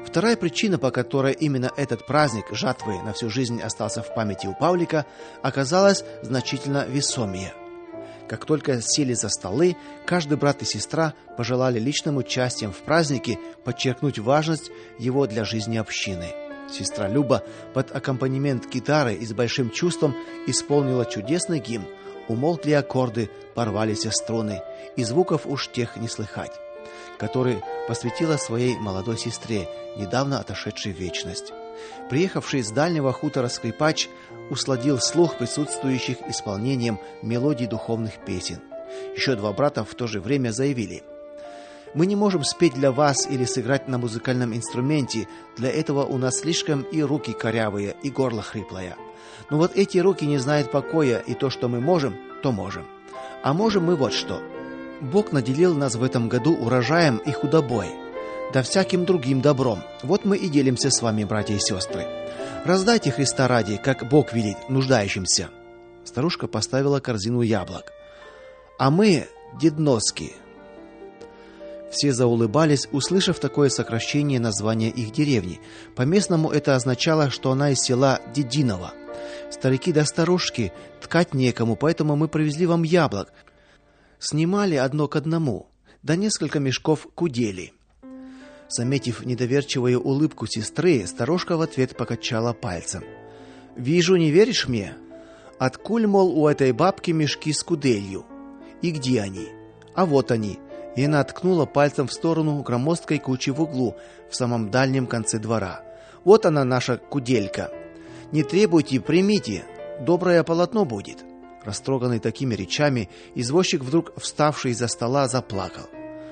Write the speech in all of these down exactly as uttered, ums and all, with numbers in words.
Вторая причина, по которой именно этот праздник жатвы на всю жизнь остался в памяти у Павлика, оказалась значительно весомее. Как только сели за столы, каждый брат и сестра пожелали личным участием в празднике подчеркнуть важность его для жизни общины. Сестра Люба под аккомпанемент гитары и с большим чувством исполнила чудесный гимн. Умолкли аккорды, порвались струны, и звуков уж тех не слыхать, который посвятила своей молодой сестре, недавно отошедшей в вечность. Приехавший с дальнего хутора скрипач усладил слух присутствующих исполнением мелодий духовных песен. Еще два брата в то же время заявили: «Мы не можем спеть для вас или сыграть на музыкальном инструменте, для этого у нас слишком и руки корявые, и горло хриплое. Но вот эти руки не знают покоя, и то, что мы можем, то можем. А можем мы вот что. Бог наделил нас в этом году урожаем и худобой, да всяким другим добром. Вот мы и делимся с вами, братья и сестры. Раздайте Христа ради, как Бог велит, нуждающимся». Старушка поставила корзину яблок. «А мы дедноски». Все заулыбались, услышав такое сокращение названия их деревни. По-местному это означало, что она из села Дединово. «Старики да старушки, ткать некому, поэтому мы привезли вам яблок. Снимали одно к одному, да несколько мешков кудели». Заметив недоверчивую улыбку сестры, старушка в ответ покачала пальцем. «Вижу, не веришь мне? Откуль, мол, у этой бабки мешки с куделью? И где они? А вот они». И она ткнула пальцем в сторону громоздкой кучи в углу, в самом дальнем конце двора. «Вот она, наша куделька. Не требуйте, примите, доброе полотно будет». Растроганный такими речами, извозчик, вдруг вставший из-за стола, заплакал.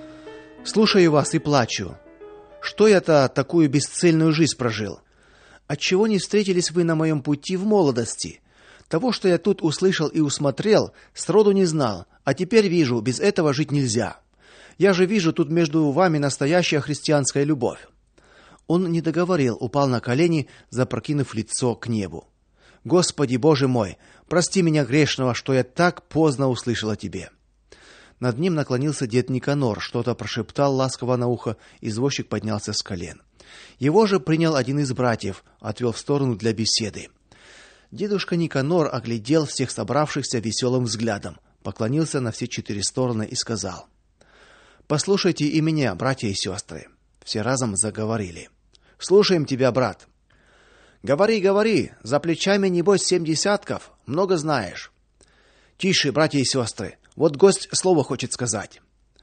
«Слушаю вас и плачу. Что я-то такую бесцельную жизнь прожил? Отчего не встретились вы на моем пути в молодости? Того, что я тут услышал и усмотрел, сроду не знал, а теперь вижу, без этого жить нельзя. Я же вижу тут между вами настоящая христианская любовь». Он не договорил, упал на колени, запрокинув лицо к небу. «Господи, Боже мой, прости меня грешного, что я так поздно услышал о тебе». Над ним наклонился дед Никанор, что-то прошептал ласково на ухо, извозчик поднялся с колен. Его же принял один из братьев, отвел в сторону для беседы. Дедушка Никанор оглядел всех собравшихся веселым взглядом, поклонился на все четыре стороны и сказал: «Послушайте и меня, братья и сестры». Все разом заговорили. «Слушаем тебя, брат». «Говори, говори, за плечами, небось, семь десятков, много знаешь». «Тише, братья и сестры, вот гость слово хочет сказать».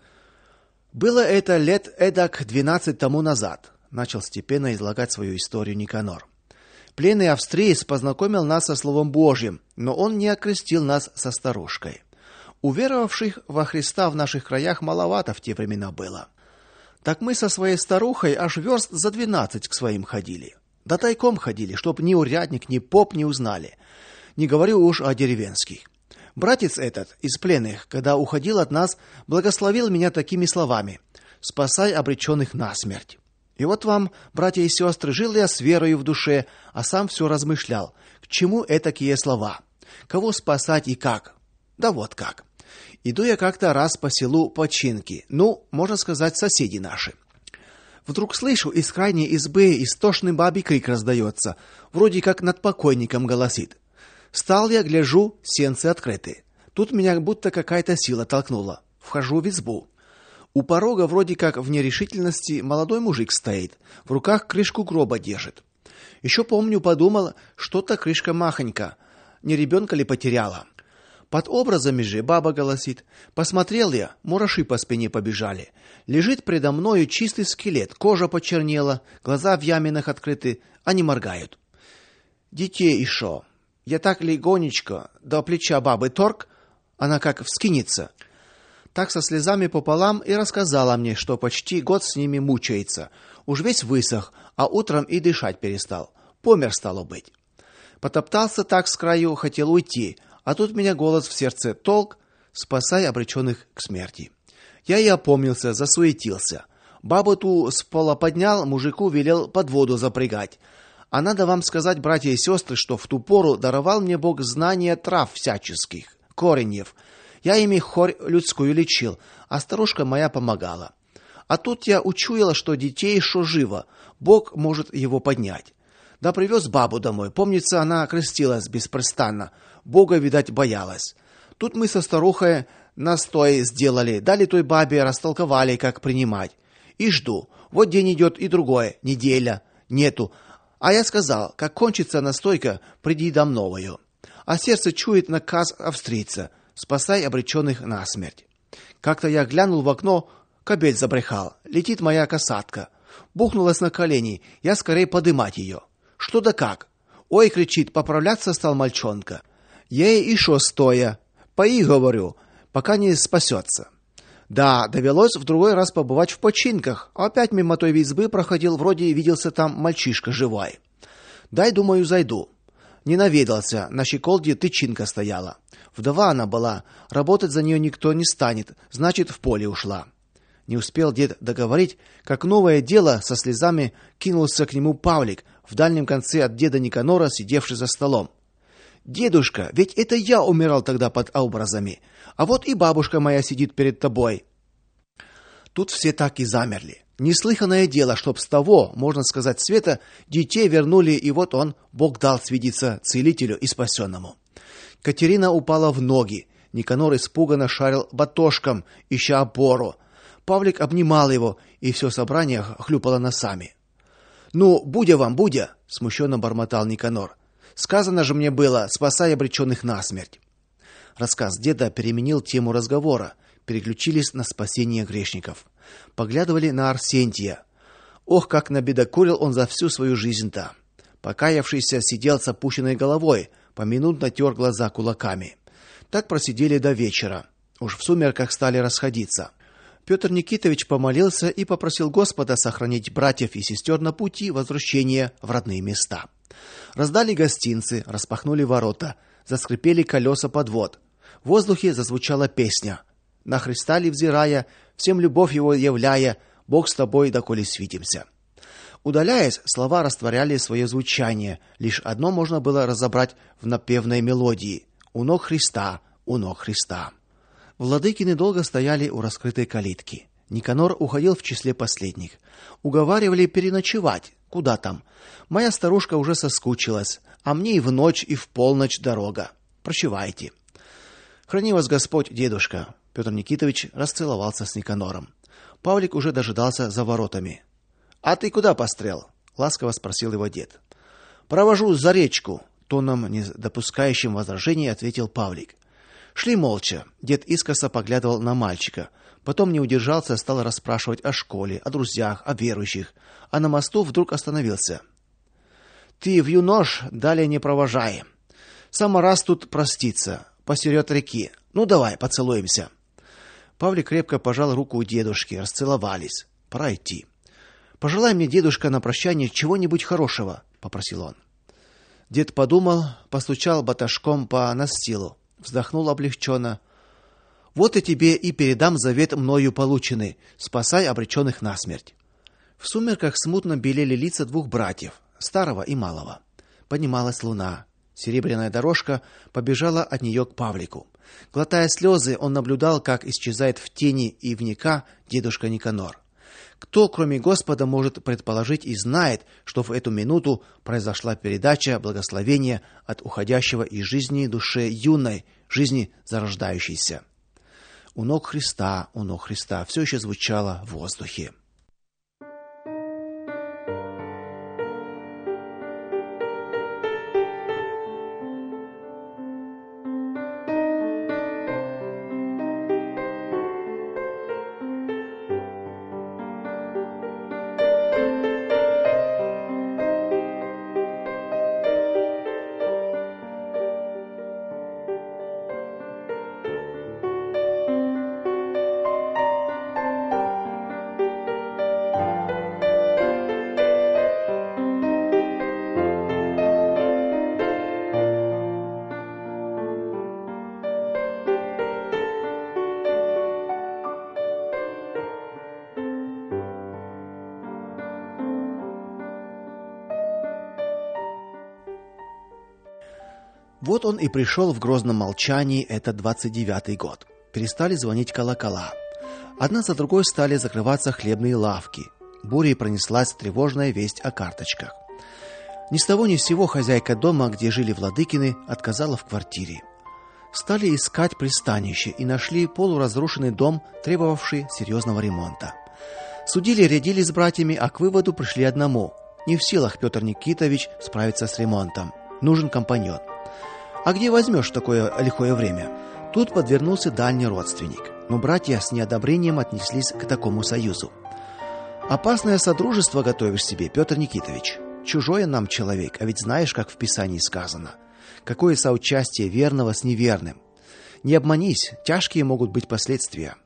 «Было это лет эдак двенадцать тому назад», — начал степенно излагать свою историю Никанор. «Пленный австриец познакомил нас со Словом Божьим, но он не окрестил нас со старушкой. Уверовавших во Христа в наших краях маловато в те времена было. Так мы со своей старухой аж верст за двенадцать к своим ходили. Да тайком ходили, чтоб ни урядник, ни поп не узнали. Не говорю уж о деревенских. Братец этот из пленных, когда уходил от нас, благословил меня такими словами: «Спасай обреченных на смерть». И вот вам, братья и сестры, жил я с верою в душе, а сам все размышлял, к чему этакие слова, кого спасать и как. Да вот как. Иду я как-то раз по селу починки, ну, можно сказать, соседи наши. Вдруг слышу, из крайней избы истошный бабий крик раздается, вроде как над покойником голосит. Встал я, гляжу, сенцы открыты. Тут меня будто какая-то сила толкнула. Вхожу в избу. У порога вроде как в нерешительности молодой мужик стоит, в руках крышку гроба держит. Еще помню, подумал, что-то крышка махонька, не ребенка ли потеряла. Под образами же баба голосит. Посмотрел я, мураши по спине побежали. Лежит предо мною чистый скелет, кожа почернела, глаза в яминах открыты, они моргают. Детей еще. Я так легонечко до плеча бабы торг, она как вскинется. Так со слезами пополам и рассказала мне, что почти год с ними мучается. Уж весь высох, а утром и дышать перестал. Помер, стало быть. Потоптался так с краю, хотел уйти, а тут меня голос в сердце толк: «Спасай обреченных к смерти». Я и опомнился, засуетился. Бабу ту с пола поднял, мужику велел под воду запрягать. А надо вам сказать, братья и сестры, что в ту пору даровал мне Бог знания трав всяческих, кореньев. Я ими хорь людскую лечил, а старушка моя помогала. А тут я учуяла, что детей еще живо, Бог может его поднять. Да привез бабу домой. Помнится, она крестилась беспрестанно. Бога, видать, боялась. Тут мы со старухой настой сделали, дали той бабе, растолковали, как принимать. И жду. Вот день идет и другой, неделя. Нету. А я сказал, как кончится настойка, приди дам новую. А сердце чует наказ австрийца: спасай обреченных на смерть. Как-то я глянул в окно, кобель забрехал. Летит моя касатка. Бухнулась на колени, я скорей подымать ее. Что да как? Ой, кричит, поправляться стал мальчонка. Я ей еще стоя. Пои, говорю, пока не спасется. Да, довелось в другой раз побывать в починках. Опять мимо той избы проходил, вроде виделся там мальчишка живой. Дай, думаю, зайду. Не наведался, на щеколде тычинка стояла. Вдова она была, работать за нее никто не станет, значит, в поле ушла. Не успел дед договорить, как новое дело со слезами кинулся к нему Павлик, в дальнем конце от деда Никанора, сидевший за столом. Дедушка, ведь это я умирал тогда под образами, а вот и бабушка моя сидит перед тобой. Тут все так и замерли. Неслыханное дело, чтоб с того, можно сказать, света детей вернули, и вот он, Бог дал свидеться целителю и спасенному. Катерина упала в ноги. Никанор испуганно шарил батошком, ища опору. Павлик обнимал его, и все собрание хлюпало носами. Ну, будя вам, будя, смущенно бормотал Никанор. Сказано же мне было: спасай обреченных на смерть. Рассказ деда переменил тему разговора, переключились на спасение грешников. Поглядывали на Арсентия. Ох, как набедокурил он за всю свою жизнь-то. Покаявшийся сидел с опущенной головой, поминутно тер глаза кулаками. Так просидели до вечера. Уж в сумерках стали расходиться. Петр Никитович помолился и попросил Господа сохранить братьев и сестер на пути возвращения в родные места. Раздали гостинцы, распахнули ворота, заскрипели колеса подвод. В воздухе зазвучала песня: на Христа ли взирая, всем любовь его являя, Бог с тобой, доколе свидимся. Удаляясь, слова растворяли свое звучание. Лишь одно можно было разобрать в напевной мелодии: у ног Христа, у ног Христа. Владыкины долго стояли у раскрытой калитки. Никанор уходил в числе последних. Уговаривали переночевать. Куда там? Моя старушка уже соскучилась, а мне и в ночь, и в полночь дорога. Прощавайте. Храни вас Господь, дедушка. Петр Никитович расцеловался с Никанором. Павлик уже дожидался за воротами. А ты куда пострел? Ласково спросил его дед. Провожу за речку, тоном, не допускающим возражений, ответил Павлик. Шли молча. Дед искоса поглядывал на мальчика, потом не удержался, стал расспрашивать о школе, о друзьях, о верующих, а на мосту вдруг остановился. Ты в юнош далее не провожай. Сама раз тут проститься, посеред реки. Ну давай, поцелуемся. Павлик крепко пожал руку у дедушки, расцеловались. Пора идти. Пожелай мне, дедушка, на прощание чего-нибудь хорошего, попросил он. Дед подумал, постучал баташком по настилу. Вздохнул облегченно. Вот и тебе и передам завет мною полученный: спасай обреченных на смерть. В сумерках смутно белели лица двух братьев, старого и малого. Поднималась луна. Серебряная дорожка побежала от нее к Павлику. Глотая слезы, он наблюдал, как исчезает в тени ивника дедушка Никанор. Кто, кроме Господа, может предположить и знает, что в эту минуту произошла передача благословения от уходящего из жизни душе юной, жизни зарождающейся. У ног Христа, у ног Христа все еще звучало в воздухе. Вот он и пришел в грозном молчании этот двадцать девятый год. Перестали звонить колокола. Одна за другой стали закрываться хлебные лавки. Бурей пронеслась тревожная весть о карточках. Ни с того ни с сего хозяйка дома, где жили Владыкины, отказала в квартире. Стали искать пристанище и нашли полуразрушенный дом, требовавший серьезного ремонта. Судили, рядили с братьями, а к выводу пришли одному: не в силах Петр Никитович справиться с ремонтом. Нужен компаньон. А где возьмешь такое лихое время? Тут подвернулся дальний родственник, но братья с неодобрением отнеслись к такому союзу. Опасное содружество готовишь себе, Петр Никитович. Чужой нам человек, а ведь знаешь, как в Писании сказано: какое соучастие верного с неверным. Не обманись, тяжкие могут быть последствия.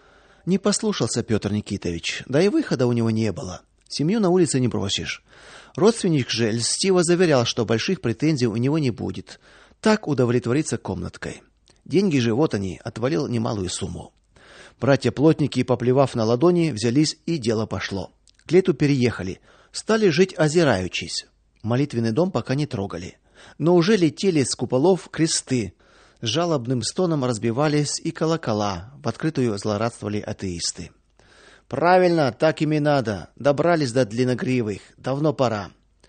Не послушался Петр Никитович, да и выхода у него не было. Семью на улице не бросишь. Родственник же льстиво заверял, что больших претензий у него не будет. Так удовлетвориться комнаткой. Деньги же, вот они, отвалил немалую сумму. Братья-плотники, поплевав на ладони, взялись, и дело пошло. К лету переехали, стали жить озираючись. Молитвенный дом пока не трогали, но уже летели с куполов кресты. С жалобным стоном разбивались и колокола, в открытую злорадствовали атеисты. Правильно, так им и надо. Добрались до длинногривых, давно пора.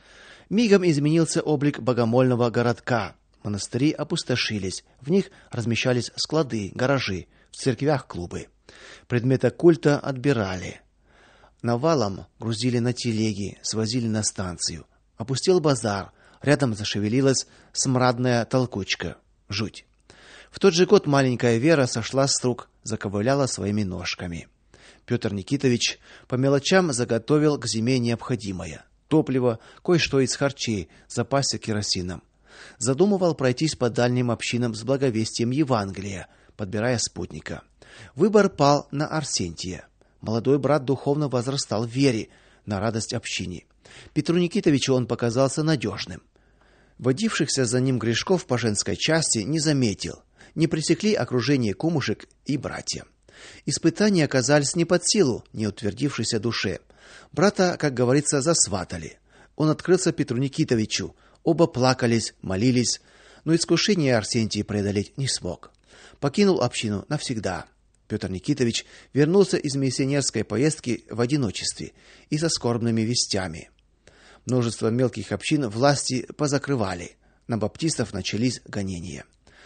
Мигом изменился облик богомольного городка. Монастыри опустошились, в них размещались склады, гаражи, в церквях клубы. Предметы культа отбирали. Навалом грузили на телеги, свозили на станцию. Опустел базар, рядом зашевелилась смрадная толкучка. Жуть. В тот же год маленькая Вера сошла с рук, заковыляла своими ножками. Петр Никитович по мелочам заготовил к зиме необходимое: топливо, кое-что из харчей, запасся керосином. Задумывал пройтись по дальним общинам с благовестием Евангелия, подбирая спутника. Выбор пал на Арсентия. Молодой брат духовно возрастал в вере, на радость общине. Петру Никитовичу он показался надежным. Водившихся за ним грешков по женской части не заметил, не пресекли окружение кумушек и братья. Испытания оказались не под силу неутвердившейся душе. Брата, как говорится, засватали. Он открылся Петру Никитовичу. Оба плакались, молились, но искушение Арсентий преодолеть не смог. Покинул общину навсегда. Петр Никитович вернулся из миссионерской поездки в одиночестве и со скорбными вестями. Множество мелких общин власти позакрывали. На баптистов начались гонения.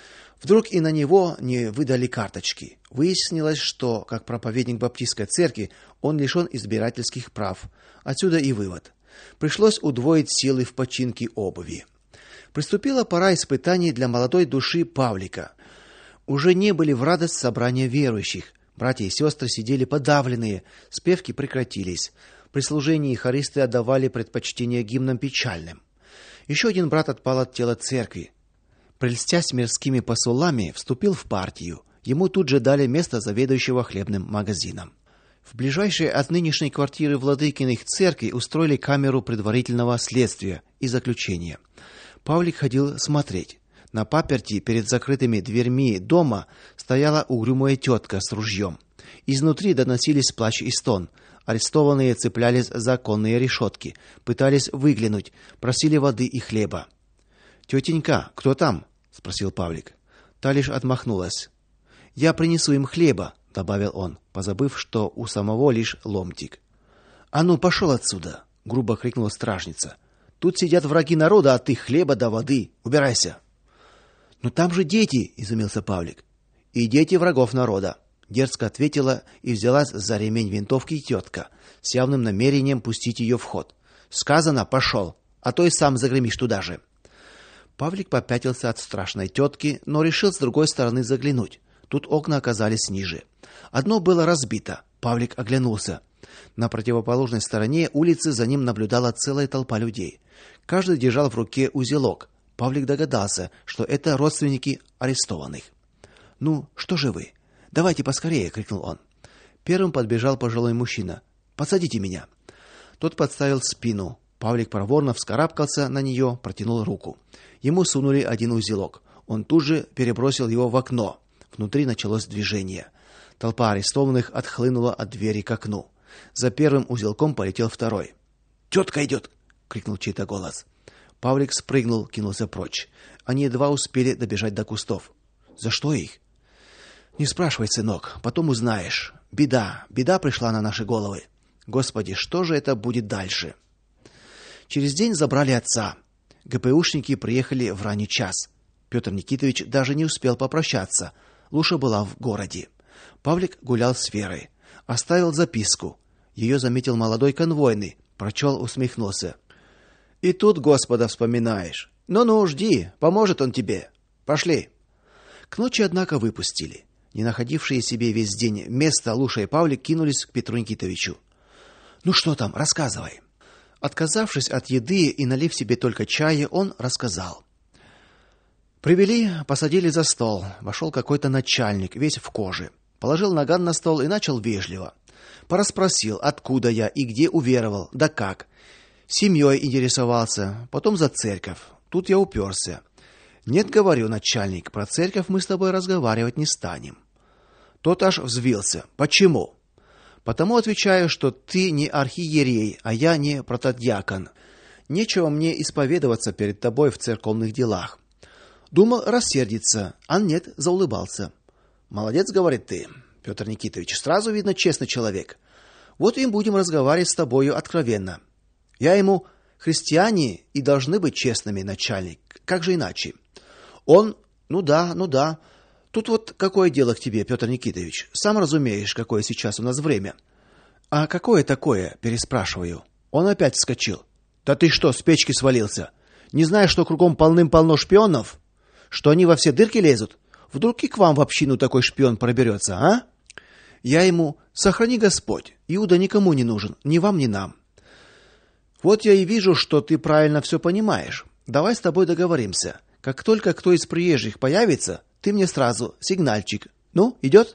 Вдруг и на него не выдали карточки. Выяснилось, что, как проповедник баптистской церкви, он лишен избирательских прав. Отсюда и вывод: пришлось удвоить силы в починке обуви. Приступила пора испытаний для молодой души Павлика. Уже не были в радость собрания верующих. Братья и сестры сидели подавленные, спевки прекратились. При служении хористы отдавали предпочтение гимнам печальным. Еще один брат отпал от тела церкви. Прельстясь мирскими посулами, вступил в партию. Ему тут же дали место заведующего хлебным магазином. В ближайшей от нынешней квартиры Владыкиных церкви устроили камеру предварительного следствия и заключения. Павлик ходил смотреть. На паперти перед закрытыми дверьми дома стояла угрюмая тетка с ружьем. Изнутри доносились плач и стон. Арестованные цеплялись за оконные решетки, пытались выглянуть, просили воды и хлеба. «Тетенька, кто там?» — спросил Павлик. Та лишь отмахнулась. «Я принесу им хлеба», — добавил он, позабыв, что у самого лишь ломтик. «А ну, пошел отсюда!» — грубо крикнула стражница. «Тут сидят враги народа, а ты хлеба да воды. Убирайся!» «Но там же дети!» — изумился Павлик. «И дети врагов народа!» — дерзко ответила и взялась за ремень винтовки тетка, с явным намерением пустить ее в ход. «Сказано, пошел, а то и сам загремишь туда же!» Павлик попятился от страшной тетки, но решил с другой стороны заглянуть. Тут окна оказались ниже. Одно было разбито. Павлик оглянулся. На противоположной стороне улицы за ним наблюдала целая толпа людей. Каждый держал в руке узелок. Павлик догадался, что это родственники арестованных. «Ну, что же вы? Давайте поскорее!» — крикнул он. Первым подбежал пожилой мужчина. «Посадите меня!» Тот подставил спину. Павлик проворно вскарабкался на нее, протянул руку. Ему сунули один узелок. Он тут же перебросил его в окно. Внутри началось движение. Толпа арестованных отхлынула от двери к окну. За первым узелком полетел второй. «Тетка идет!» — крикнул чей-то голос. Павлик спрыгнул, кинулся прочь. Они едва успели добежать до кустов. «За что их?» «Не спрашивай, сынок, потом узнаешь. Беда, беда пришла на наши головы. Господи, что же это будет дальше? Через день забрали отца. ГПУшники приехали в ранний час. Петр Никитович даже не успел попрощаться. Луша была в городе. Павлик гулял с Верой. Оставил записку. Ее заметил молодой конвойный, прочел, усмехнулся. И тут Господа вспоминаешь. Ну-ну, жди, поможет он тебе. Пошли. К ночи, однако, выпустили. Не находившие себе весь день места, Луша и Павлик кинулись к Петру Никитовичу. Ну что там, рассказывай. Отказавшись от еды и налив себе только чая, он рассказал. Привели, посадили за стол. Вошел какой-то начальник, весь в коже. Положил наган на стол и начал вежливо. Порасспросил, откуда я и где уверовал, да как. Семьей интересовался, потом за церковь. Тут я уперся. Нет, говорю, начальник, про церковь мы с тобой разговаривать не станем. Тот аж взвился. Почему? Потому отвечаю, что ты не архиерей, а я не протодиакон. Нечего мне исповедоваться перед тобой в церковных делах. Думал рассердиться, а нет, заулыбался. Молодец, говорит ты, Петр Никитович, сразу видно честный человек. Вот и будем разговаривать с тобою откровенно. Я ему: христиане и должны быть честными, начальник. Как же иначе? Он: ну да, ну да. Тут вот какое дело к тебе, Петр Никитович? Сам разумеешь, какое сейчас у нас время. А какое такое, переспрашиваю. Он опять вскочил. Да ты что, с печки свалился? Не знаешь, что кругом полным-полно шпионов? Что они во все дырки лезут? Вдруг и к вам в общину такой шпион проберется, а? Я ему: сохрани Господь, Иуда никому не нужен, ни вам, ни нам. Вот я и вижу, что ты правильно все понимаешь. Давай с тобой договоримся. Как только кто из приезжих появится, ты мне сразу сигнальчик. Ну, идет?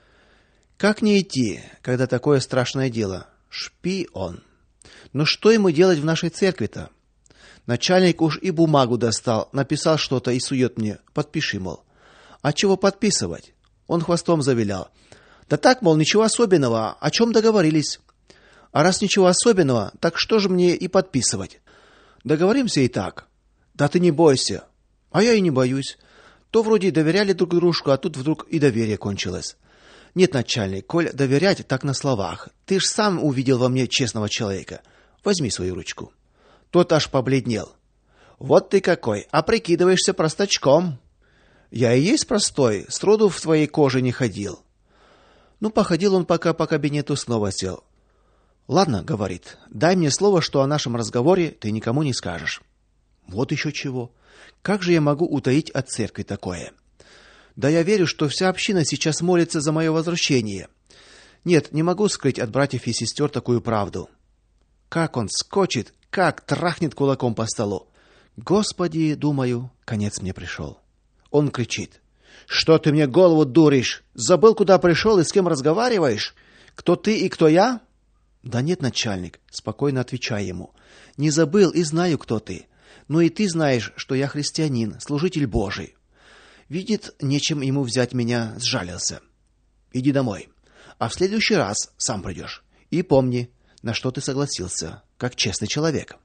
Как не идти, когда такое страшное дело? Шпион. Но что ему делать в нашей церкви-то? Начальник уж и бумагу достал, написал что-то и сует мне: подпиши, мол. А чего подписывать? Он хвостом завилял. Да так, мол, ничего особенного, о чем договорились. А раз ничего особенного, так что же мне и подписывать? Договоримся и так. Да ты не бойся. А я и не боюсь. То вроде доверяли друг дружку, а тут вдруг и доверие кончилось. Нет, начальник, коль доверять, так на словах. Ты ж сам увидел во мне честного человека. Возьми свою ручку. Тот аж побледнел. Вот ты какой, а прикидываешься простачком. Я и есть простой, сроду в твоей коже не ходил. Ну, походил он пока по кабинету, снова сел. Ладно, говорит, дай мне слово, что о нашем разговоре ты никому не скажешь. Вот еще чего. Как же я могу утаить от церкви такое? Да я верю, что вся община сейчас молится за мое возвращение. Нет, не могу скрыть от братьев и сестер такую правду. Как он скочит, как трахнет кулаком по столу. Господи, думаю, конец мне пришел. Он кричит: что ты мне голову дуришь? Забыл, куда пришел и с кем разговариваешь? Кто ты и кто я? Да нет, начальник, спокойно отвечай ему. Не забыл и знаю, кто ты. Но и ты знаешь, что я христианин, служитель Божий. Видит, нечем ему взять меня, сжалился. Иди домой. А в следующий раз сам придешь. И помни, на что ты согласился, как честный человек.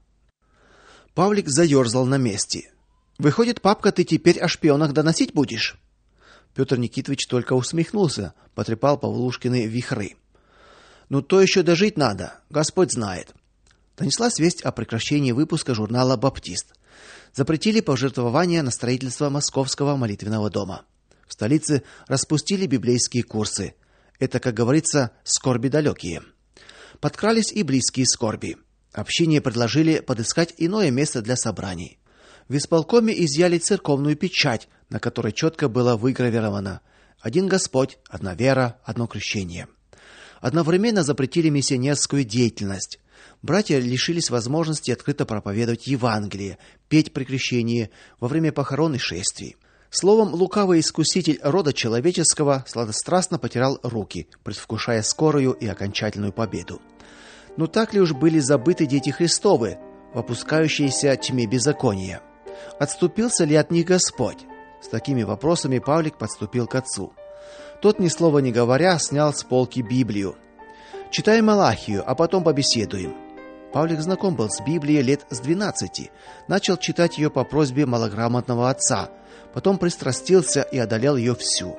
Павлик заерзал на месте. Выходит, папка, ты теперь о шпионах доносить будешь? Петр Никитович только усмехнулся, потрепал Павлушкины вихры. Ну то еще дожить надо, Господь знает. Донеслась весть о прекращении выпуска журнала «Баптист». Запретили пожертвования на строительство Московского молитвенного дома. В столице распустили библейские курсы. Это, как говорится, скорби далекие. Подкрались и близкие скорби. Общине предложили подыскать иное место для собраний. В исполкоме изъяли церковную печать, на которой четко было выгравировано: один Господь, одна вера, одно крещение. Одновременно запретили миссионерскую деятельность. Братья лишились возможности открыто проповедовать Евангелие, петь при крещении, во время похорон и шествий. Словом, лукавый искуситель рода человеческого сладострастно потирал руки, предвкушая скорую и окончательную победу. Но так ли уж были забыты дети Христовы, в опускающейся тьме беззакония? Отступился ли от них Господь? С такими вопросами Павлик подступил к отцу. Тот, ни слова не говоря, снял с полки Библию. «Читай Малахию, а потом побеседуем». Павлик знаком был с Библией лет с двенадцати, начал читать ее по просьбе малограмотного отца, потом пристрастился и одолел ее всю.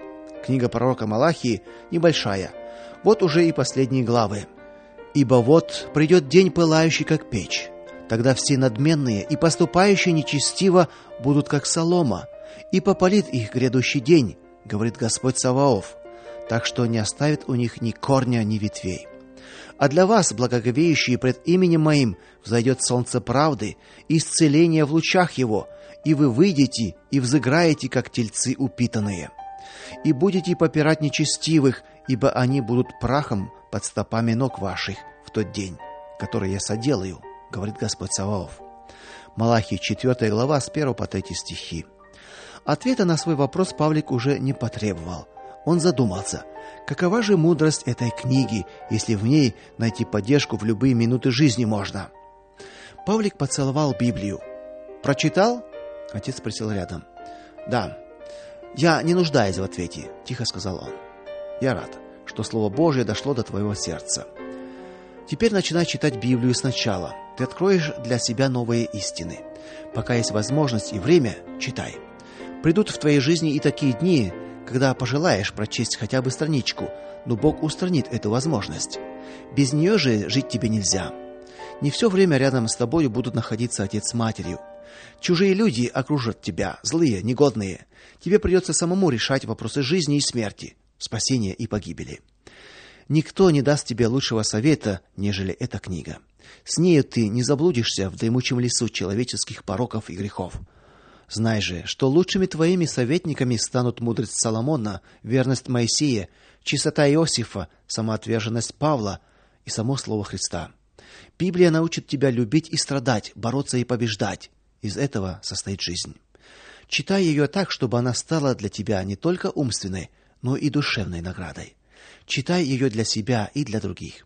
Книга пророка Малахии небольшая. Вот уже и последние главы. «Ибо вот придет день, пылающий, как печь. Тогда все надменные и поступающие нечестиво будут, как солома, и попалит их грядущий день, говорит Господь Саваоф, так что не оставит у них ни корня, ни ветвей. А для вас, благоговеющие пред именем моим, взойдет солнце правды и исцеление в лучах его, и вы выйдете и взыграете, как тельцы упитанные. И будете попирать нечестивых, ибо они будут прахом под стопами ног ваших в тот день, который я соделаю, говорит Господь Саваоф». Малахии четвёртая глава с первого по третий стихи. Ответа на свой вопрос Павлик уже не потребовал. Он задумался, какова же мудрость этой книги, если в ней найти поддержку в любые минуты жизни можно. Павлик поцеловал Библию. «Прочитал?» — отец спросил рядом. «Да. Я не нуждаюсь в ответе», — тихо сказал он. «Я рад, что Слово Божие дошло до твоего сердца. Теперь начинай читать Библию сначала. Ты откроешь для себя новые истины. Пока есть возможность и время, читай. Придут в твоей жизни и такие дни, когда пожелаешь прочесть хотя бы страничку, но Бог устранит эту возможность. Без нее же жить тебе нельзя. Не все время рядом с тобой будут находиться отец с матерью. Чужие люди окружат тебя, злые, негодные. Тебе придется самому решать вопросы жизни и смерти, спасения и погибели. Никто не даст тебе лучшего совета, нежели эта книга. С нею ты не заблудишься в дремучем лесу человеческих пороков и грехов. Знай же, что лучшими твоими советниками станут мудрость Соломона, верность Моисея, чистота Иосифа, самоотверженность Павла и само слово Христа. Библия научит тебя любить и страдать, бороться и побеждать. Из этого состоит жизнь. Читай ее так, чтобы она стала для тебя не только умственной, но и душевной наградой. Читай ее для себя и для других.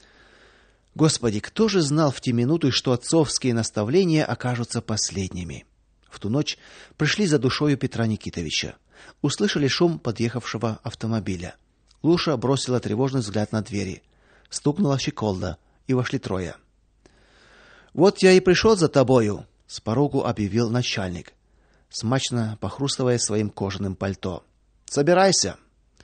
Господи, кто же знал в те минуты, что отцовские наставления окажутся последними? В ту ночь пришли за душою Петра Никитовича. Услышали шум подъехавшего автомобиля. Луша бросила тревожный взгляд на двери. Стукнула щеколда, и вошли трое. «Вот я и пришел за тобою», — с порогу объявил начальник, смачно похрустывая своим кожаным пальто. «Собирайся».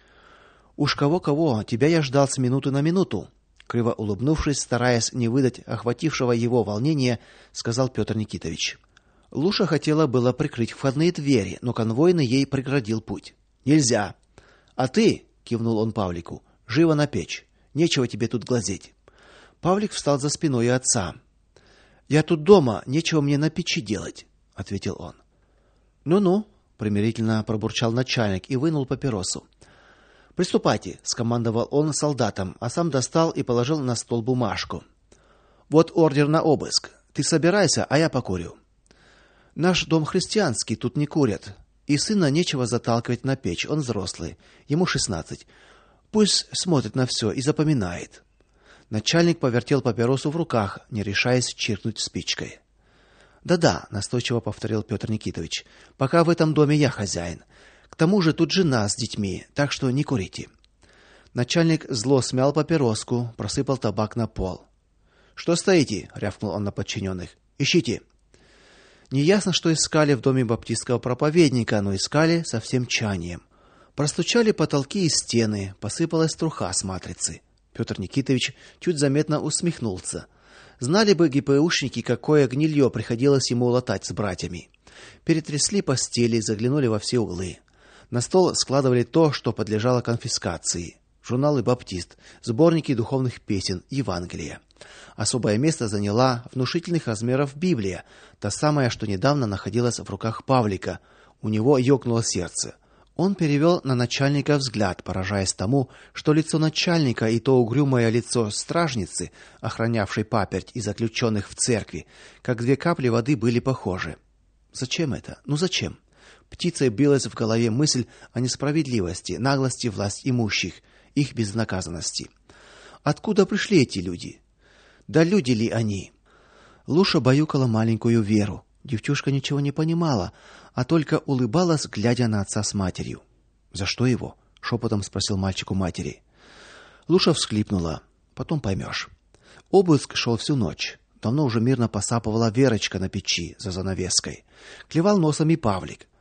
«Уж кого-кого, тебя я ждал с минуты на минуту», — криво улыбнувшись, стараясь не выдать охватившего его волнения, сказал Петр Никитович. Луша хотела было прикрыть входные двери, но конвойный ей преградил путь. «Нельзя. А ты, — кивнул он Павлику, — живо на печь. Нечего тебе тут глазеть». Павлик встал за спиной отца. «Я тут дома, нечего мне на печи делать», — ответил он. «Ну-ну», — примирительно пробурчал начальник и вынул папиросу. «Приступайте», — скомандовал он солдатам, а сам достал и положил на стол бумажку. «Вот ордер на обыск. Ты собирайся, а я покурю. Наш дом христианский, тут не курят. И сына нечего заталкивать на печь, он взрослый, ему шестнадцать. Пусть смотрит на все и запоминает». Начальник повертел папиросу в руках, не решаясь чиркнуть спичкой. «Да-да», — настойчиво повторил Петр Никитович, — «пока в этом доме я хозяин. К тому же тут жена с детьми, так что не курите». Начальник зло смял папироску, просыпал табак на пол. «Что стоите?» — рявкнул он на подчиненных. «Ищите». Неясно, что искали в доме баптистского проповедника, но искали со всем чанием. Простучали потолки и стены, посыпалась труха с матрицы. Петр Никитович чуть заметно усмехнулся. Знали бы ГПУшники, какое гнилье приходилось ему латать с братьями. Перетрясли постели, заглянули во все углы. На стол складывали то, что подлежало конфискации. Журналы «Баптист», сборники духовных песен, Евангелия. Особое место заняла внушительных размеров Библия, та самая, что недавно находилась в руках Павлика. У него ёкнуло сердце. Он перевел на начальника взгляд, поражаясь тому, что лицо начальника и то угрюмое лицо стражницы, охранявшей паперть и заключенных в церкви, как две капли воды, были похожи. Зачем это? Ну зачем? Птицей билась в голове мысль о несправедливости, наглости власть имущих, их безнаказанности. Откуда пришли эти люди? Да люди ли они? Луша баюкала маленькую Веру. Девчушка ничего не понимала, а только улыбалась, глядя на отца с матерью. «За что его?» — шепотом спросил мальчик у матери. Луша всхлипнула. «Потом поймешь». Обыск шел всю ночь. Давно уже мирно посапывала Верочка на печи за занавеской. Клевал носом и Павлик.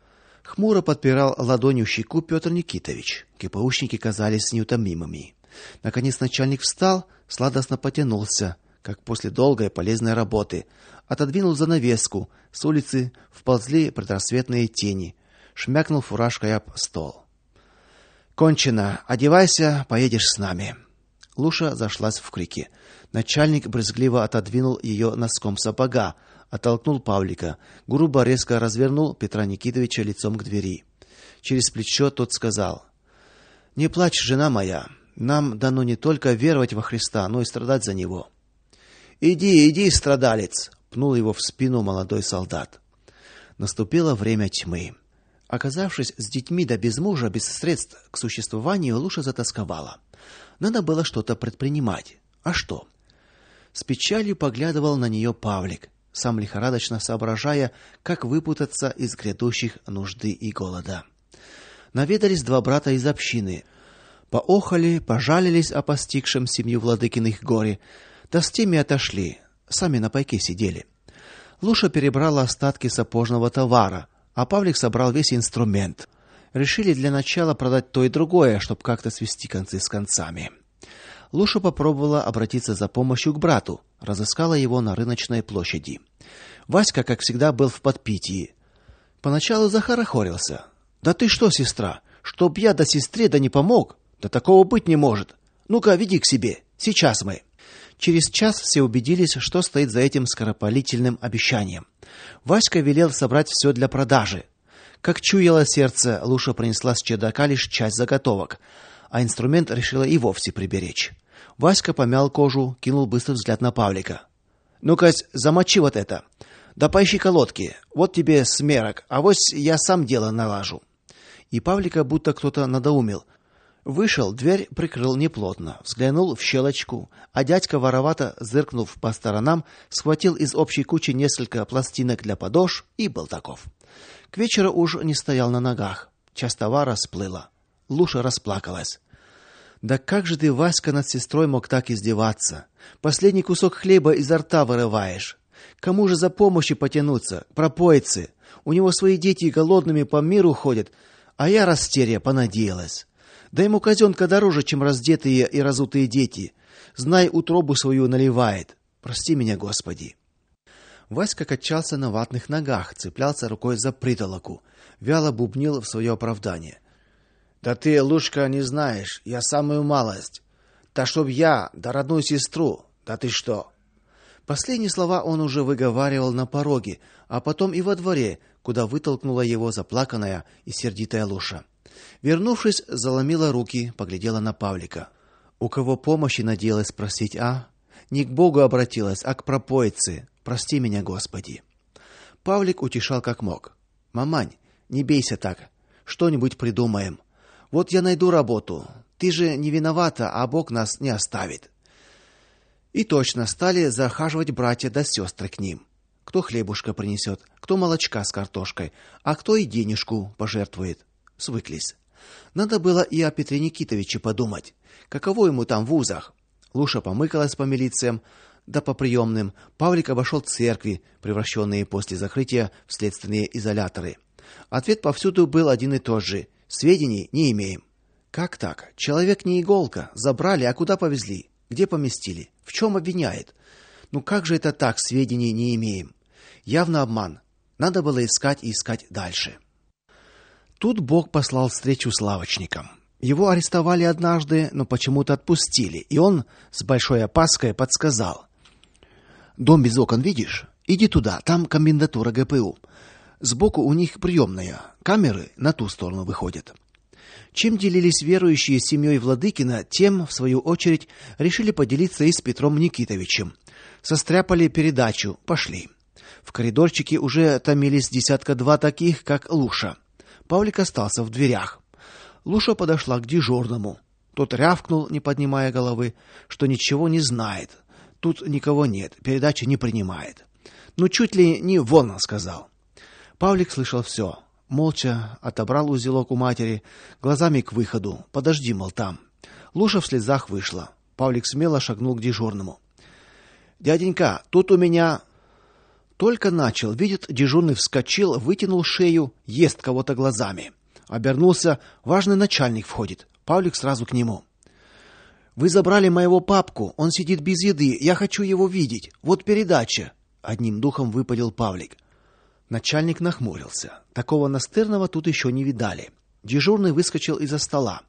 Хмуро подпирал ладонью щеку Петр Никитович. КПУшники казались неутомимыми. Наконец начальник встал, сладостно потянулся, как после долгой полезной работы, отодвинул занавеску, с улицы вползли предрассветные тени, шмякнул фуражкой об стол. Кончено. Одевайся, поедешь с нами. Луша зашлась в крике. Начальник брезгливо отодвинул ее носком сапога, оттолкнул Павлика, грубо резко развернул Петра Никитовича лицом к двери. Через плечо тот сказал: "Не плачь, жена моя. Нам дано не только веровать во Христа, но и страдать за него". "Иди, иди, страдалец", пнул его в спину молодой солдат. Наступило время тьмы. Оказавшись с детьми да без мужа, без средств к существованию, Луша затасковала. Надо было что-то предпринимать. А что? С печалью поглядывал на нее Павлик, сам лихорадочно соображая, как выпутаться из грядущих нужды и голода. Наведались два брата из общины, поохали, пожалились о постигшем семью Владыкиных горе, да с теми отошли, сами на пайке сидели. Луша перебрала остатки сапожного товара, а Павлик собрал весь инструмент. Решили для начала продать то и другое, чтобы как-то свести концы с концами. Луша попробовала обратиться за помощью к брату, разыскала его на рыночной площади. Васька, как всегда, был в подпитии. Поначалу захорохорился: "Да ты что, сестра, чтоб я до сестре да не помог? Да такого быть не может. Ну-ка, веди к себе. Сейчас мы". Через час все убедились, что стоит за этим скоропалительным обещанием. Васька велел собрать все для продажи. Как чуяло сердце, Луша принесла с чердака лишь часть заготовок, а инструмент решила и вовсе приберечь. Васька помял кожу, кинул быстрый взгляд на Павлика. "Ну-ка, замочи вот это. Да поищи колодки. Вот тебе смерок, а вось я сам дело налажу". И Павлика будто кто-то надоумил. Вышел, дверь прикрыл неплотно, взглянул в щелочку, а дядька, воровато зыркнув по сторонам, схватил из общей кучи несколько пластинок для подошв и был таков. К вечеру уж не стоял на ногах. Часть товара сплыла. Луша расплакалась. "Да как же ты, Васька, над сестрой мог так издеваться? Последний кусок хлеба изо рта вырываешь. Кому же за помощью потянуться? Пропоицы. У него свои дети голодными по миру ходят, а я растеря понадеялась. Да ему казенка дороже, чем раздетые и разутые дети. Знай, утробу свою наливает. Прости меня, Господи". Васька качался на ватных ногах, цеплялся рукой за притолоку, вяло бубнил в свое оправдание: "Да ты, Лушка, не знаешь, я самую малость. Да чтоб я, да родную сестру, да ты что?" Последние слова он уже выговаривал на пороге, а потом и во дворе, куда вытолкнула его заплаканная и сердитая Луша. Вернувшись, заломила руки, поглядела на Павлика. У кого помощи надеялась просить, а? Не к Богу обратилась, а к пропоице. Прости меня, Господи. Павлик утешал как мог. "Мамань, не бейся так. Что-нибудь придумаем. Вот я найду работу. Ты же не виновата, а Бог нас не оставит". И точно стали захаживать братья да сестры к ним. Кто хлебушка принесет, кто молочка с картошкой, а кто и денежку пожертвует. Свыклись. Надо было и о Петре Никитовиче подумать. Каково ему там в вузах? Луша помыкалась по милициям, да по приемным. Павлик обошел церкви, превращенные после закрытия в следственные изоляторы. Ответ повсюду был один и тот же: сведений не имеем. Как так? Человек не иголка. Забрали, а куда повезли? Где поместили? В чем обвиняет? Ну как же это так, сведений не имеем? Явно обман. Надо было искать и искать дальше. Тут Бог послал встречу с лавочником. Его арестовали однажды, но почему-то отпустили, и он с большой опаской подсказал: "Дом без окон видишь? Иди туда, там комендатура ГПУ. Сбоку у них приемная, камеры на ту сторону выходят". Чем делились верующие с семьей Владыкина, тем, в свою очередь, решили поделиться и с Петром Никитовичем. Состряпали передачу, пошли. В коридорчике уже томились десятка-два таких, как Луша. Павлик остался в дверях. Луша подошла к дежурному. Тот рявкнул, не поднимая головы, что ничего не знает. Тут никого нет, передачи не принимает. Ну чуть ли не вон, сказал. Павлик слышал все. Молча отобрал узелок у матери, глазами к выходу. "Подожди, мол, там". Луша в слезах вышла. Павлик смело шагнул к дежурному. "Дяденька, тут у меня Только начал, видит, дежурный вскочил, вытянул шею, ест кого-то глазами. Обернулся, важный начальник входит. Павлик сразу к нему. Вы забрали моего папку, он сидит без еды, я хочу его видеть. Вот передача. Одним духом выпалил Павлик. Начальник нахмурился. Такого настырного тут еще не видали. Дежурный выскочил из-за стола.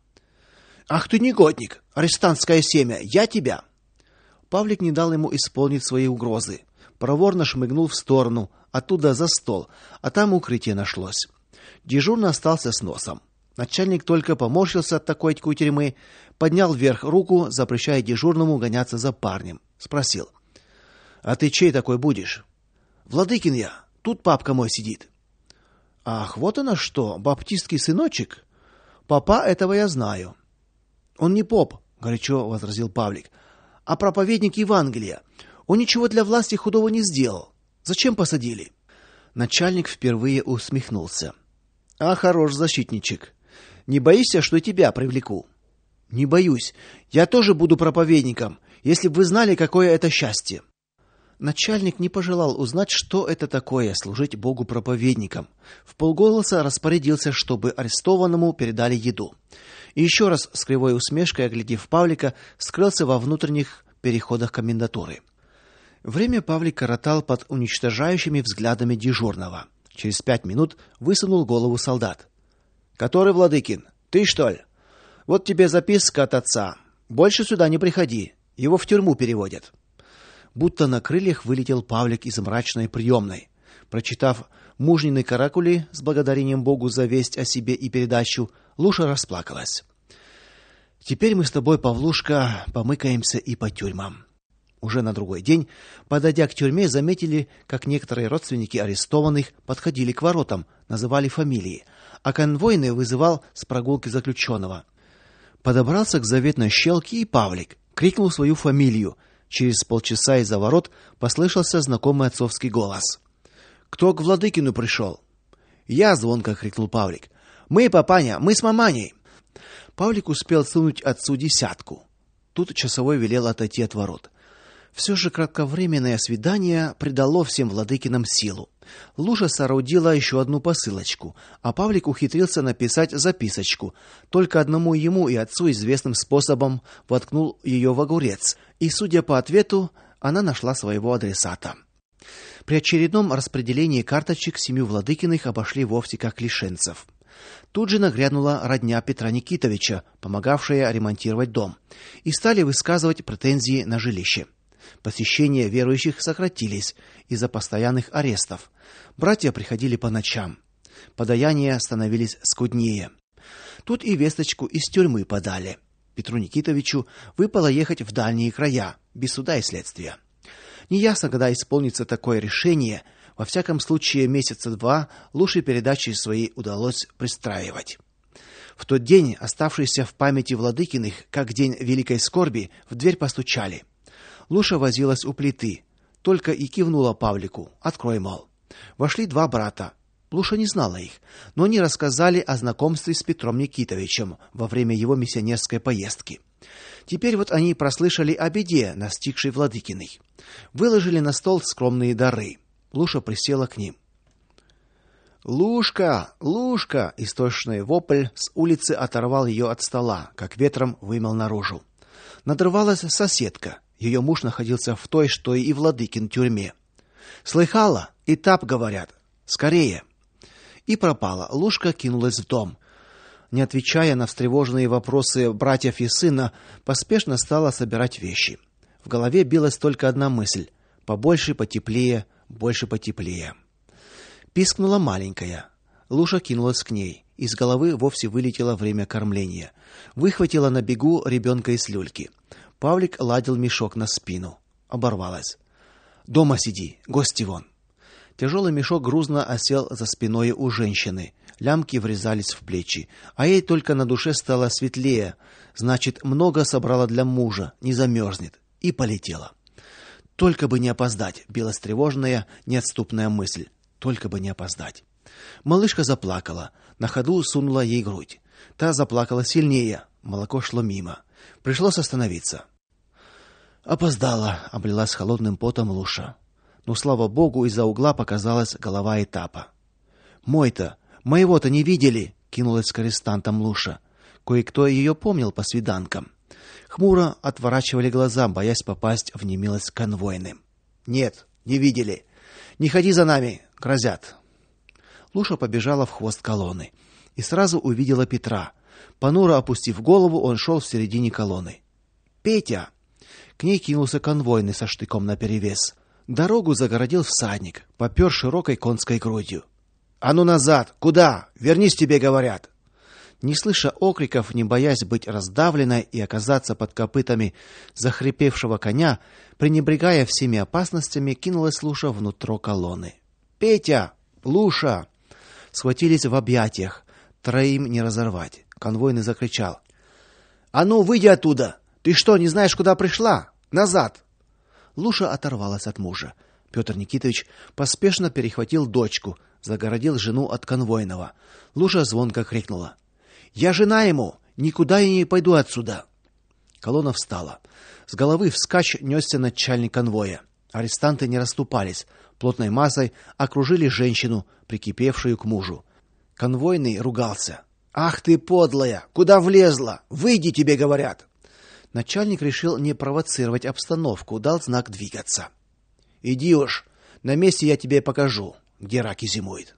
Ах ты негодник, арестантское семя, я тебя. Павлик не дал ему исполнить свои угрозы. Проворно шмыгнул в сторону, оттуда за стол, а там укрытие нашлось. Дежурный остался с носом. Начальник только поморщился от такой кутерьмы, поднял вверх руку, запрещая дежурному гоняться за парнем. Спросил: "А ты чей такой будешь?" "Владыкин я. Тут папка мой сидит". "Ах, вот оно что, баптистский сыночек? Папа этого я знаю". "Он не поп", горячо возразил Павлик, "а проповедник Евангелия. Он ничего для власти худого не сделал. Зачем посадили?" Начальник впервые усмехнулся. "А хорош защитничек. Не боишься, что и тебя привлеку?" "Не боюсь. Я тоже буду проповедником, если бы вы знали, какое это счастье". Начальник не пожелал узнать, что это такое служить Богу проповедником. Вполголоса распорядился, чтобы арестованному передали еду. И еще раз с кривой усмешкой оглядев Павлика, скрылся во внутренних переходах комендатуры. Время Павлик коротал под уничтожающими взглядами дежурного. Через пять минут высунул голову солдат. "Который Владыкин? Ты, что ли? Вот тебе записка от отца. Больше сюда не приходи. Его в тюрьму переводят". Будто на крыльях вылетел Павлик из мрачной приемной. Прочитав мужнины каракули с благодарением Богу за весть о себе и передачу, Луша расплакалась. "Теперь мы с тобой, Павлушка, помыкаемся и по тюрьмам". Уже на другой день, подойдя к тюрьме, заметили, как некоторые родственники арестованных подходили к воротам, называли фамилии, а конвойный вызывал с прогулки заключенного. Подобрался к заветной щелке и Павлик, крикнул свою фамилию. Через полчаса из-за ворот послышался знакомый отцовский голос. "Кто к Владыкину пришел?" "Я", звонко крикнул Павлик. "Мы, папаня, мы с маманей". Павлик успел сунуть отцу десятку. Тут часовой велел отойти от ворот. Все же кратковременное свидание придало всем Владыкинам силу. Луша соорудила еще одну посылочку, а Павлик ухитрился написать записочку. Только одному ему и отцу известным способом воткнул ее в огурец, и, судя по ответу, она нашла своего адресата. При очередном распределении карточек семью Владыкиных обошли вовсе как лишенцев. Тут же нагрянула родня Петра Никитовича, помогавшая ремонтировать дом, и стали высказывать претензии на жилище. Посещения верующих сократились из-за постоянных арестов. Братья приходили по ночам. Подаяния становились скуднее. Тут и весточку из тюрьмы подали. Петру Никитовичу выпало ехать в дальние края, без суда и следствия. Неясно, когда исполнится такое решение. Во всяком случае, месяца два Луше передачи свои удалось пристраивать. В тот день, оставшийся в памяти Владыкиных как день великой скорби, в дверь постучали. Луша возилась у плиты, только и кивнула Павлику: "Открой, мол". Вошли два брата. Луша не знала их, но они рассказали о знакомстве с Петром Никитовичем во время его миссионерской поездки. Теперь вот они прослышали о беде, настигшей Владыкиных. Выложили на стол скромные дары. Луша присела к ним. "Лушка, Лушка!" Истошный вопль с улицы оторвал ее от стола, как ветром вымел наружу. Надрывалась соседка. Ее муж находился в той, что и Владыкин тюрьме. "Слыхала? И тап говорят. Скорее!" И пропала. Лушка кинулась в дом. Не отвечая на встревоженные вопросы братьев и сына, поспешно стала собирать вещи. В голове билась только одна мысль: побольше, потеплее, больше потеплее. Пискнула маленькая. Луша кинулась к ней. Из головы вовсе вылетело время кормления. Выхватила на бегу ребенка из люльки. Павлик ладил мешок на спину. Оборвалась. "Дома сиди, гости вон". Тяжелый мешок грузно осел за спиной у женщины. Лямки врезались в плечи, а ей только на душе стало светлее. Значит, много собрала для мужа, не замерзнет. И полетела. Только бы не опоздать, билась тревожная, неотступная мысль. Только бы не опоздать. Малышка заплакала, на ходу сунула ей грудь. Та заплакала сильнее, молоко шло мимо. Пришлось остановиться. "Опоздала", облилась холодным потом Луша. Но, слава богу, из-за угла показалась голова этапа. «Мой-то! Моего-то не видели!» — кинулась к арестантам Луша. Кое-кто ее помнил по свиданкам. Хмуро отворачивали глаза, боясь попасть в немилость конвойным. «Нет, не видели. Не ходи за нами!» — грозят. Луша побежала в хвост колонны и сразу увидела Петра. Понуро опустив голову, он шел в середине колонны. «Петя!» К ней кинулся конвойный со штыком наперевес. Дорогу загородил всадник, попер широкой конской грудью. «А ну назад! Куда? Вернись, тебе говорят!» Не слыша окриков, не боясь быть раздавленной и оказаться под копытами захрипевшего коня, пренебрегая всеми опасностями, кинулась Луша внутрь колонны. «Петя! Луша!» Схватились в объятиях. Троим не разорвать. Конвойный закричал: «А ну, выйди оттуда! Ты что, не знаешь, куда пришла? Назад!» Луша оторвалась от мужа. Петр Никитович поспешно перехватил дочку, загородил жену от конвойного. Луша звонко крикнула: «Я жена ему! Никуда я не пойду отсюда!» Колонна встала. С головы вскачь несся начальник конвоя. Арестанты не расступались, плотной массой окружили женщину, прикипевшую к мужу. Конвойный ругался: «Ах ты подлая! Куда влезла? Выйди, тебе говорят!» Начальник решил не провоцировать обстановку, дал знак двигаться. «Иди уж, на месте я тебе покажу, где раки зимуют».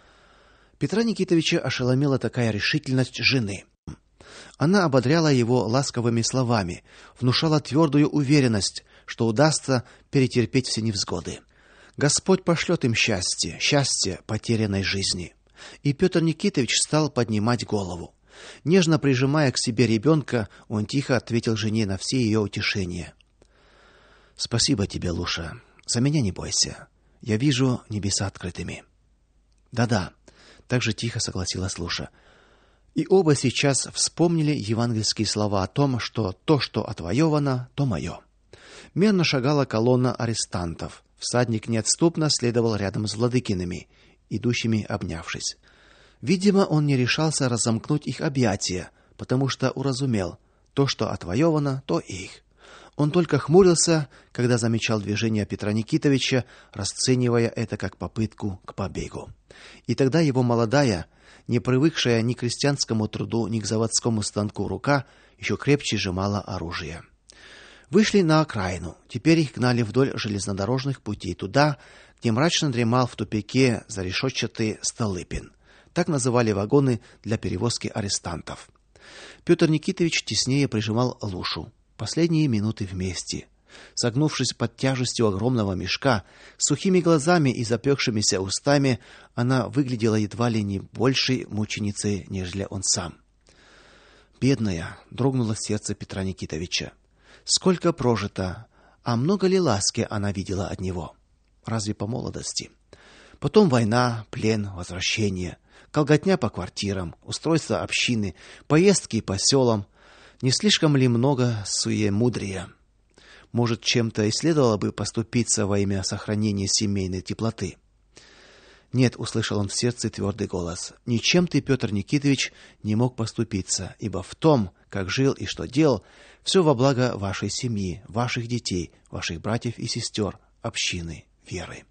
Петра Никитовича ошеломила такая решительность жены. Она ободряла его ласковыми словами, внушала твердую уверенность, что удастся перетерпеть все невзгоды. Господь пошлет им счастье, счастье потерянной жизни. И Петр Никитович стал поднимать голову. Нежно прижимая к себе ребенка, он тихо ответил жене на все ее утешения: «Спасибо тебе, Луша. За меня не бойся. Я вижу небеса открытыми». «Да-да», — так же тихо согласилась Луша. И оба сейчас вспомнили евангельские слова о том, что то, что отвоевано, то мое. Мерно шагала колонна арестантов. Всадник неотступно следовал рядом с Владыкиными, идущими обнявшись. Видимо, он не решался разомкнуть их объятия, потому что уразумел: то, что отвоевано, то их. Он только хмурился, когда замечал движение Петра Никитовича, расценивая это как попытку к побегу. И тогда его молодая, не привыкшая ни к крестьянскому труду, ни к заводскому станку рука, еще крепче сжимала оружие. Вышли на окраину. Теперь их гнали вдоль железнодорожных путей туда, где мрачно дремал в тупике зарешетчатый Столыпин. Так называли вагоны для перевозки арестантов. Петр Никитович теснее прижимал Лушу. Последние минуты вместе. Согнувшись под тяжестью огромного мешка, с сухими глазами и запекшимися устами, она выглядела едва ли не большей мученицей, нежели он сам. Бедная, дрогнуло сердце Петра Никитовича. Сколько прожито, а много ли ласки она видела от него? Разве по молодости? Потом война, плен, возвращение, колготня по квартирам, устройство общины, поездки по селам. Не слишком ли много суемудрия? Может, чем-то и следовало бы поступиться во имя сохранения семейной теплоты? Нет, услышал он в сердце твердый голос. Ничем ты, Петр Никитович, не мог поступиться, ибо в том, как жил и что делал, все во благо вашей семьи, ваших детей, ваших братьев и сестер, общины, веры.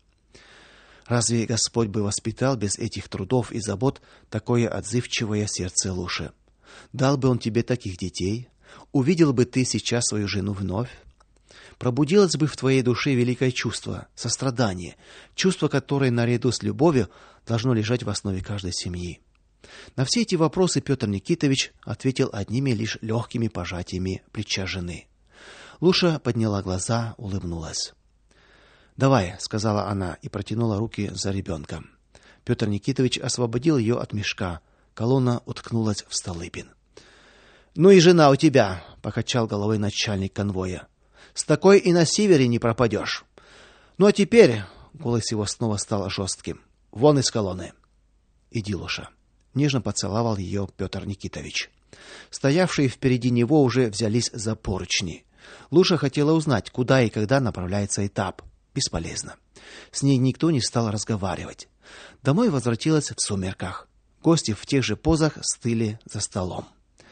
Разве Господь бы воспитал без этих трудов и забот такое отзывчивое сердце Луши? Дал бы он тебе таких детей? Увидел бы ты сейчас свою жену вновь? Пробудилось бы в твоей душе великое чувство, сострадание, чувство, которое наряду с любовью должно лежать в основе каждой семьи. На все эти вопросы Петр Никитович ответил одними лишь легкими пожатиями плеча жены. Луша подняла глаза, улыбнулась. «Давай», — сказала она и протянула руки за ребенком. Петр Никитович освободил ее от мешка. Колонна уткнулась в Столыпин. «Ну и жена у тебя», — покачал головой начальник конвоя. «С такой и на севере не пропадешь. Ну а теперь...» — голос его снова стал жестким. «Вон из колонны». «Иди, Луша». Нежно поцеловал ее Петр Никитович. Стоявшие впереди него уже взялись за поручни. Луша хотела узнать, куда и когда направляется этап. Бесполезно. С ней никто не стал разговаривать. Домой возвратилась в сумерках. Гости в тех же позах стыли за столом.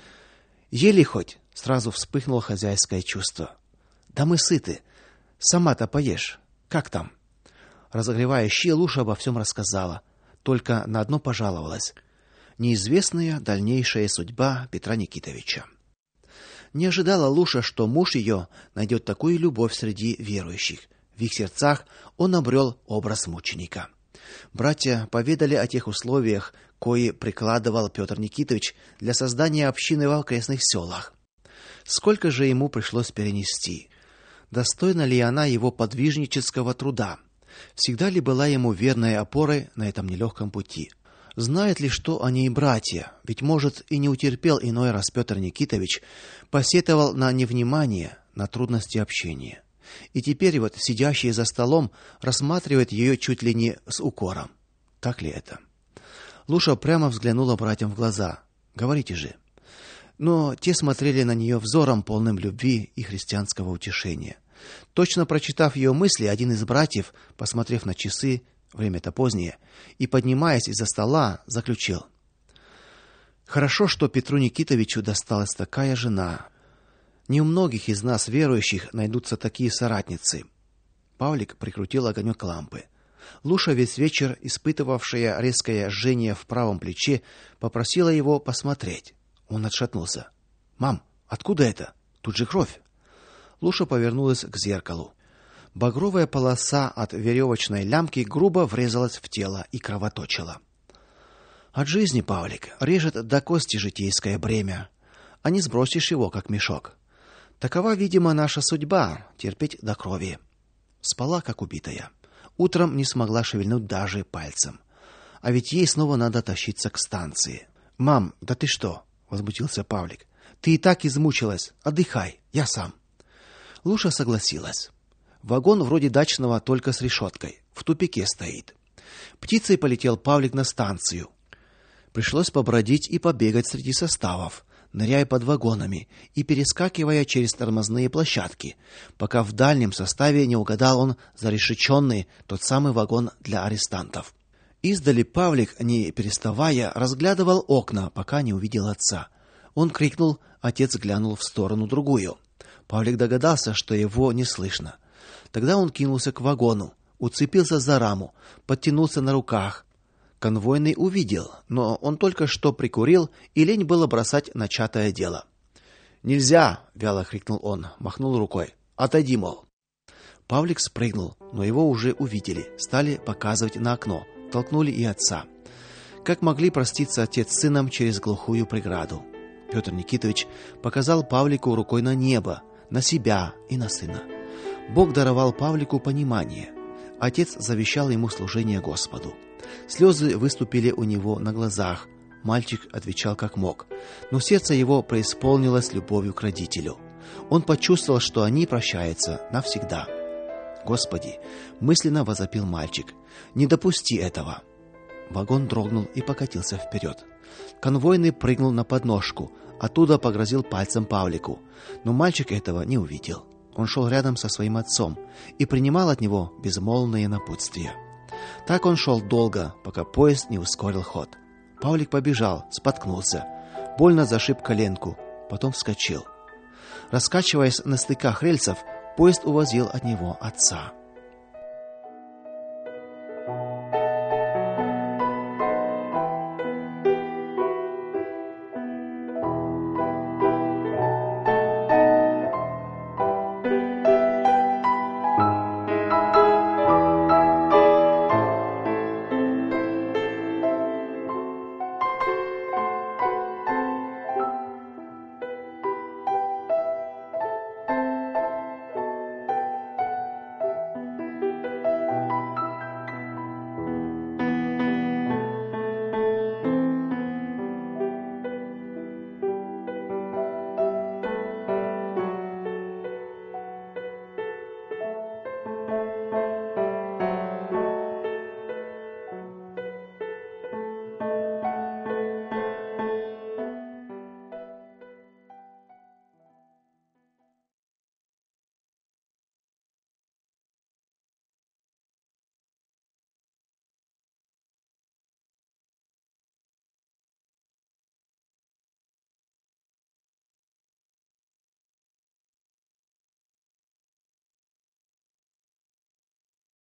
«Ели хоть?» — сразу вспыхнуло хозяйское чувство. «Да мы сыты. Сама-то поешь. Как там?» Разогревая щи, Луша обо всем рассказала, только на одно пожаловалась: неизвестная дальнейшая судьба Петра Никитовича. Не ожидала Луша, что муж ее найдет такую любовь среди верующих. В их сердцах он обрел образ мученика. Братья поведали о тех условиях, кои прикладывал Петр Никитович для создания общины в окрестных селах. Сколько же ему пришлось перенести? Достойна ли она его подвижнического труда? Всегда ли была ему верной опорой на этом нелегком пути? Знает ли что о ней братья? Ведь, может, и не утерпел иной раз Петр Никитович, посетовал на невнимание, на трудности общения. И теперь вот сидящий за столом рассматривает ее чуть ли не с укором. Так ли это? Луша прямо взглянула братьям в глаза. Говорите же. Но те смотрели на нее взором, полным любви и христианского утешения. Точно прочитав ее мысли, один из братьев, посмотрев на часы, время-то позднее, и поднимаясь из-за стола, заключил: хорошо, что Петру Никитовичу досталась такая жена. Не у многих из нас, верующих, найдутся такие соратницы. Павлик прикрутил огонек лампы. Луша, весь вечер испытывавшая резкое жжение в правом плече, попросила его посмотреть. Он отшатнулся. Мам, откуда это? Тут же кровь. Луша повернулась к зеркалу. Багровая полоса от веревочной лямки грубо врезалась в тело и кровоточила. От жизни, Павлик, режет до кости житейское бремя, а не сбросишь его как мешок. Такова, видимо, наша судьба терпеть до крови. Спала как убитая. Утром не смогла шевельнуть даже пальцем. А ведь ей снова надо тащиться к станции. Мам, да ты что? Возмутился Павлик. Ты и так измучилась. Отдыхай, я сам. Луша согласилась. Вагон вроде дачного, только с решеткой. В тупике стоит. Птицей полетел Павлик на станцию. Пришлось побродить и побегать среди составов, ныряя под вагонами и перескакивая через тормозные площадки, пока в дальнем составе не угадал он зарешеченный тот самый вагон для арестантов. Издали Павлик, не переставая, разглядывал окна, пока не увидел отца. Он крикнул, отец глянул в сторону другую. Павлик догадался, что его не слышно. Тогда он кинулся к вагону, уцепился за раму, подтянулся на руках. Конвойный увидел, но он только что прикурил, и лень было бросать начатое дело. "Нельзя", вяло крикнул он, махнул рукой. "Отойди, мол". Павлик спрыгнул, но его уже увидели, стали показывать на окно, толкнули и отца. Как могли проститься отец с сыном через глухую преграду? Петр Никитович показал Павлику рукой на небо, на себя и на сына. Бог даровал Павлику понимание. Отец завещал ему служение Господу. Слезы выступили у него на глазах. Мальчик отвечал как мог, но сердце его преисполнилось любовью к родителю. Он почувствовал, что они прощаются навсегда. "Господи", мысленно возопил мальчик, "не допусти этого". Вагон дрогнул и покатился вперед. Конвойный прыгнул на подножку, оттуда погрозил пальцем Павлику, но мальчик этого не увидел. Он шел рядом со своим отцом и принимал от него безмолвные напутствия. Так он шел долго, пока поезд не ускорил ход. Павлик побежал, споткнулся, больно зашиб коленку, потом вскочил. Раскачиваясь на стыках рельсов, поезд увозил от него отца.